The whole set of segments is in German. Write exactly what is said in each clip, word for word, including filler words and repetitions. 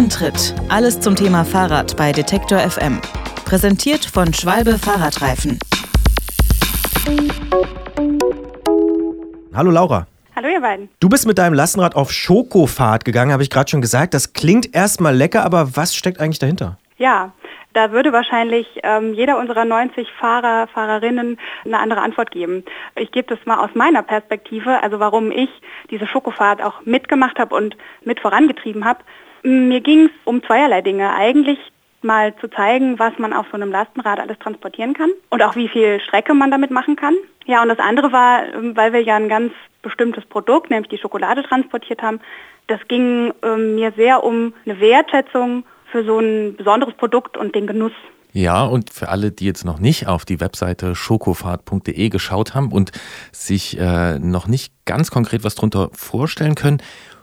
Antritt. Alles zum Thema Fahrrad bei Detektor F M. Präsentiert von Schwalbe Fahrradreifen. Hallo Laura. Hallo ihr beiden. Du bist mit deinem Lastenrad auf Schokofahrt gegangen, habe ich gerade schon gesagt. Das klingt erstmal lecker, aber was steckt eigentlich dahinter? Ja, da würde wahrscheinlich ähm, jeder unserer neunzig Fahrer, Fahrerinnen eine andere Antwort geben. Ich gebe das mal aus meiner Perspektive, also warum ich diese Schokofahrt auch mitgemacht habe und mit vorangetrieben habe. Mir ging es um zweierlei Dinge. Eigentlich mal zu zeigen, was man auf so einem Lastenrad alles transportieren kann und auch wie viel Strecke man damit machen kann. Ja, und das andere war, weil wir ja ein ganz bestimmtes Produkt, nämlich die Schokolade, transportiert haben. Das ging ähm, mir sehr um eine Wertschätzung für so ein besonderes Produkt und den Genuss. Ja, und für alle, die jetzt noch nicht auf die Webseite schokofahrt punkt de geschaut haben und sich äh, noch nicht ganz konkret was drunter vorstellen können,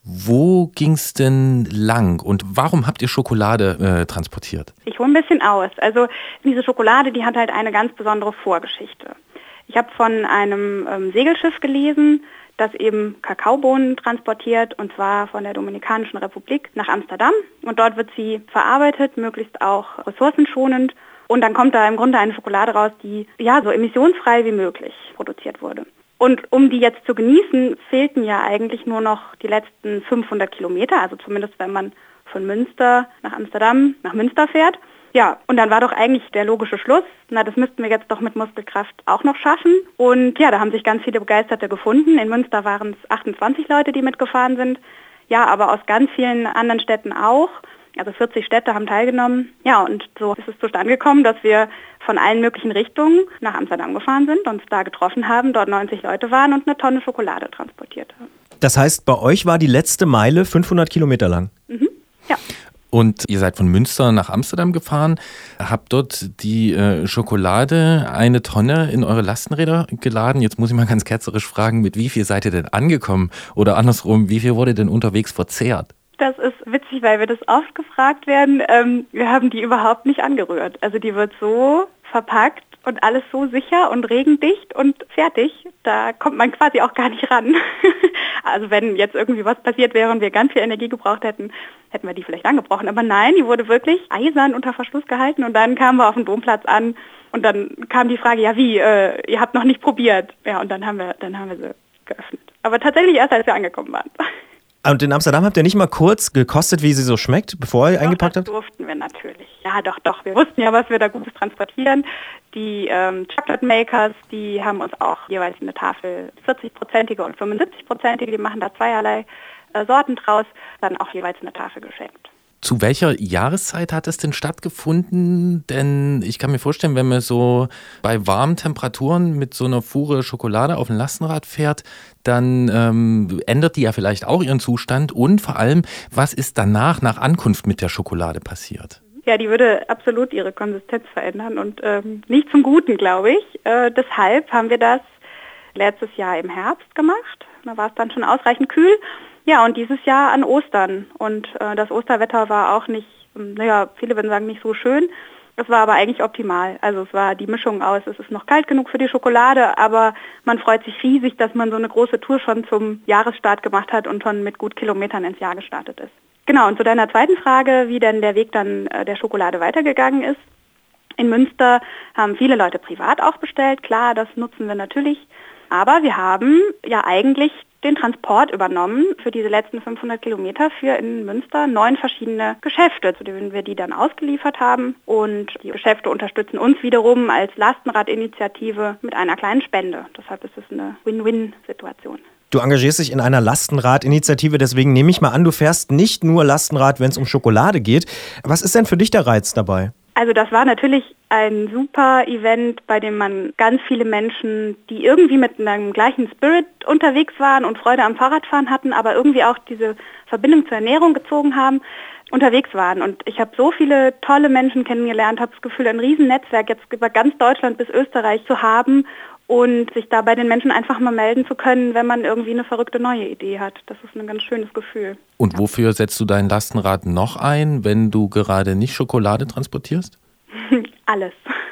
wo ging es denn lang und warum habt ihr Schokolade äh, transportiert? Ich hole ein bisschen aus. Also diese Schokolade, die hat halt eine ganz besondere Vorgeschichte. Ich habe von einem ähm, Segelschiff gelesen, das eben Kakaobohnen transportiert, und zwar von der Dominikanischen Republik nach Amsterdam. Und dort wird sie verarbeitet, möglichst auch ressourcenschonend. Und dann kommt da im Grunde eine Schokolade raus, die ja so emissionsfrei wie möglich produziert wurde. Und um die jetzt zu genießen, fehlten ja eigentlich nur noch die letzten fünfhundert Kilometer, also zumindest wenn man von Münster nach Amsterdam, nach Münster fährt. Ja, und dann war doch eigentlich der logische Schluss, na, das müssten wir jetzt doch mit Muskelkraft auch noch schaffen. Und ja, da haben sich ganz viele Begeisterte gefunden. In Münster waren es achtundzwanzig Leute, die mitgefahren sind. Ja, aber aus ganz vielen anderen Städten auch. Also vierzig Städte haben teilgenommen. Ja, und so ist es zustande gekommen, dass wir von allen möglichen Richtungen nach Amsterdam gefahren sind, uns da getroffen haben, dort neunzig Leute waren und eine Tonne Schokolade transportiert haben. Das heißt, bei euch war die letzte Meile fünfhundert Kilometer lang? Mhm, ja. Und ihr seid von Münster nach Amsterdam gefahren, habt dort die äh, Schokolade eine Tonne in eure Lastenräder geladen. Jetzt muss ich mal ganz ketzerisch fragen, mit wie viel seid ihr denn angekommen? Oder andersrum, wie viel wurde denn unterwegs verzehrt? Das ist witzig, weil wir das oft gefragt werden. Ähm, wir haben die überhaupt nicht angerührt. Also die wird so verpackt und alles so sicher und regendicht und fertig. Da kommt man quasi auch gar nicht ran. Also wenn jetzt irgendwie was passiert wäre und wir ganz viel Energie gebraucht hätten, hätten wir die vielleicht angebrochen. Aber nein, die wurde wirklich eisern unter Verschluss gehalten und dann kamen wir auf den Domplatz an und dann kam die Frage, ja wie, äh, ihr habt noch nicht probiert. Ja, und dann haben wir, dann haben wir sie geöffnet. Aber tatsächlich erst, als wir angekommen waren. Und in Amsterdam habt ihr nicht mal kurz gekostet, wie sie so schmeckt, bevor ihr doch, eingepackt habt? Das durften wir natürlich. Ja, doch, doch. Wir wussten ja, was wir da Gutes transportieren. Die ähm, Chocolate Makers, die haben uns auch jeweils eine Tafel vierzig-prozentige und fünfundsiebzig-prozentige, die machen da zweierlei äh, Sorten draus, dann auch jeweils eine Tafel geschenkt. Zu welcher Jahreszeit hat es denn stattgefunden? Denn ich kann mir vorstellen, wenn man so bei warmen Temperaturen mit so einer Fuhre Schokolade auf dem Lastenrad fährt, dann ähm, ändert die ja vielleicht auch ihren Zustand. Und vor allem, was ist danach, nach Ankunft mit der Schokolade passiert? Ja, die würde absolut ihre Konsistenz verändern und ähm, nicht zum Guten, glaube ich. Äh, deshalb haben wir das letztes Jahr im Herbst gemacht. Da war es dann schon ausreichend kühl. Ja, und dieses Jahr an Ostern. Und äh, das Osterwetter war auch nicht, naja, viele würden sagen, nicht so schön. Es war aber eigentlich optimal. Also es war die Mischung aus, es ist noch kalt genug für die Schokolade, aber man freut sich riesig, dass man so eine große Tour schon zum Jahresstart gemacht hat und schon mit gut Kilometern ins Jahr gestartet ist. Genau, und zu deiner zweiten Frage, wie denn der Weg dann äh, der Schokolade weitergegangen ist. In Münster haben viele Leute privat auch bestellt. Klar, das nutzen wir natürlich. Aber wir haben ja eigentlich den Transport übernommen für diese letzten fünfhundert Kilometer für in Münster neun verschiedene Geschäfte, zu denen wir die dann ausgeliefert haben. Und die Geschäfte unterstützen uns wiederum als Lastenradinitiative mit einer kleinen Spende. Deshalb ist es eine Win-Win-Situation. Du engagierst dich in einer Lastenradinitiative, deswegen nehme ich mal an, du fährst nicht nur Lastenrad, wenn es um Schokolade geht. Was ist denn für dich der Reiz dabei? Also das war natürlich ein super Event, bei dem man ganz viele Menschen, die irgendwie mit einem gleichen Spirit unterwegs waren und Freude am Fahrradfahren hatten, aber irgendwie auch diese Verbindung zur Ernährung gezogen haben, unterwegs waren. Und ich habe so viele tolle Menschen kennengelernt, habe das Gefühl, ein Riesennetzwerk jetzt über ganz Deutschland bis Österreich zu haben und sich da bei den Menschen einfach mal melden zu können, wenn man irgendwie eine verrückte neue Idee hat. Das ist ein ganz schönes Gefühl. Und wofür setzt du dein Lastenrad noch ein, wenn du gerade nicht Schokolade transportierst? Alles.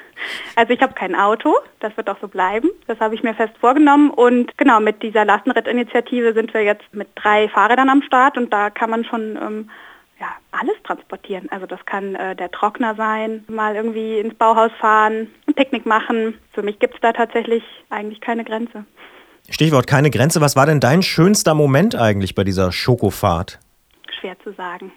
Also ich habe kein Auto, das wird auch so bleiben. Das habe ich mir fest vorgenommen. Und genau, mit dieser Lastenradinitiative sind wir jetzt mit drei Fahrrädern am Start und da kann man schon ähm, ja, alles transportieren. Also das kann äh, der Trockner sein, mal irgendwie ins Bauhaus fahren, ein Picknick machen. Für mich gibt es da tatsächlich eigentlich keine Grenze. Stichwort keine Grenze. Was war denn dein schönster Moment eigentlich bei dieser Schokofahrt? Schwer zu sagen.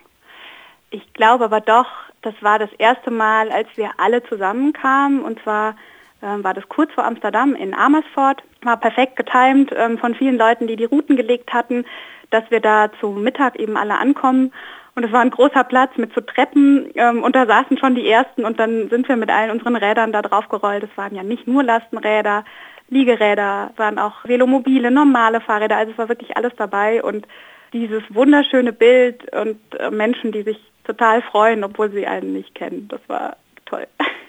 Ich glaube aber doch, das war das erste Mal, als wir alle zusammenkamen. Und zwar ähm, war das kurz vor Amsterdam in Amersfoort. War perfekt getimt ähm, von vielen Leuten, die die Routen gelegt hatten, dass wir da zum Mittag eben alle ankommen. Und es war ein großer Platz mit so Treppen ähm, und da saßen schon die Ersten und dann sind wir mit allen unseren Rädern da drauf gerollt. Es waren ja nicht nur Lastenräder, Liegeräder, waren auch Velomobile, normale Fahrräder, also es war wirklich alles dabei und dieses wunderschöne Bild und äh, Menschen, die sich total freuen, obwohl sie einen nicht kennen, das war toll.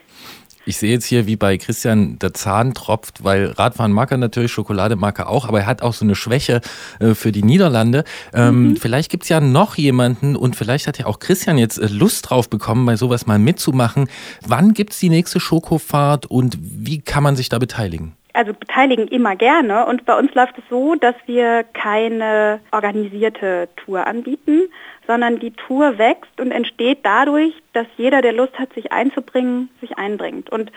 Ich sehe jetzt hier, wie bei Christian der Zahn tropft, weil Radfahren mag er natürlich, Schokolade mag er auch, aber er hat auch so eine Schwäche äh, für die Niederlande. Ähm, mhm. Vielleicht gibt es ja noch jemanden und vielleicht hat ja auch Christian jetzt äh, Lust drauf bekommen, bei sowas mal mitzumachen. Wann gibt es die nächste Schokofahrt und wie kann man sich da beteiligen? Also beteiligen immer gerne und bei uns läuft es so, dass wir keine organisierte Tour anbieten, sondern die Tour wächst und entsteht dadurch, dass jeder, der Lust hat, sich einzubringen, sich einbringt. Und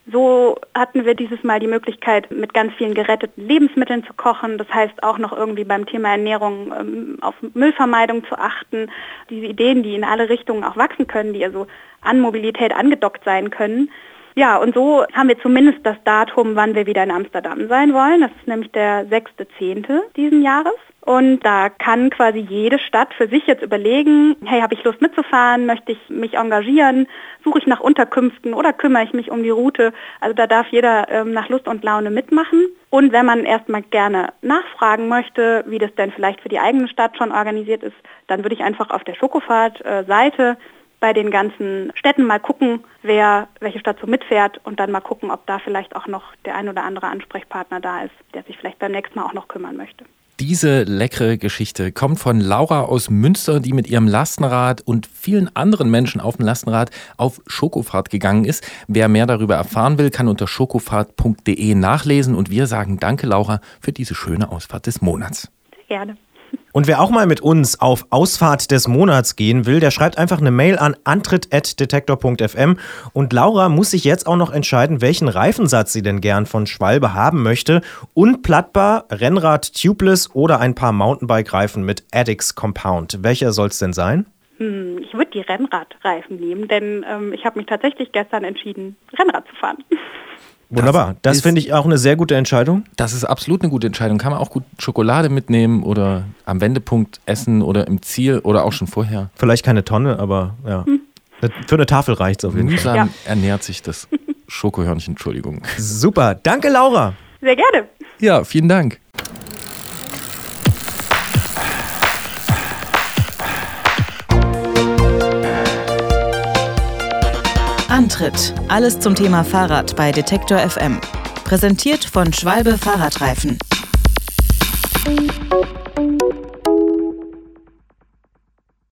so hatten wir dieses Mal die Möglichkeit, mit ganz vielen geretteten Lebensmitteln zu kochen. Das heißt auch noch irgendwie beim Thema Ernährung ähm, auf Müllvermeidung zu achten. Diese Ideen, die in alle Richtungen auch wachsen können, die also an Mobilität angedockt sein können. Ja, und so haben wir zumindest das Datum, wann wir wieder in Amsterdam sein wollen. Das ist nämlich der sechster zehnte diesen Jahres. Und da kann quasi jede Stadt für sich jetzt überlegen, hey, habe ich Lust mitzufahren, möchte ich mich engagieren, suche ich nach Unterkünften oder kümmere ich mich um die Route. Also da darf jeder ähm, nach Lust und Laune mitmachen. Und wenn man erstmal gerne nachfragen möchte, wie das denn vielleicht für die eigene Stadt schon organisiert ist, dann würde ich einfach auf der Schokofahrt-Seite bei den ganzen Städten mal gucken, wer welche Stadt so mitfährt und dann mal gucken, ob da vielleicht auch noch der ein oder andere Ansprechpartner da ist, der sich vielleicht beim nächsten Mal auch noch kümmern möchte. Diese leckere Geschichte kommt von Laura aus Münster, die mit ihrem Lastenrad und vielen anderen Menschen auf dem Lastenrad auf Schokofahrt gegangen ist. Wer mehr darüber erfahren will, kann unter schokofahrt punkt de nachlesen und wir sagen danke, Laura, für diese schöne Ausfahrt des Monats. Sehr gerne. Und wer auch mal mit uns auf Ausfahrt des Monats gehen will, der schreibt einfach eine Mail an antritt at detektor punkt f m. Und Laura muss sich jetzt auch noch entscheiden, welchen Reifensatz sie denn gern von Schwalbe haben möchte. Unplattbar, Rennrad Tubeless oder ein paar Mountainbike-Reifen mit Addix Compound. Welcher soll es denn sein? Hm, ich würde die Rennradreifen nehmen, denn ähm, ich habe mich tatsächlich gestern entschieden, Rennrad zu fahren. Wunderbar. Das, das finde ich auch eine sehr gute Entscheidung. Das ist absolut eine gute Entscheidung. Kann man auch gut Schokolade mitnehmen oder am Wendepunkt essen oder im Ziel oder auch schon vorher. Vielleicht keine Tonne, aber ja. Hm. Für eine Tafel reicht es auf jeden Mühsam Fall. Mühsam ja. ernährt sich das Schokohörnchen, Entschuldigung. Super. Danke, Laura. Sehr gerne. Ja, vielen Dank. Antritt. Alles zum Thema Fahrrad bei Detektor F M. Präsentiert von Schwalbe Fahrradreifen.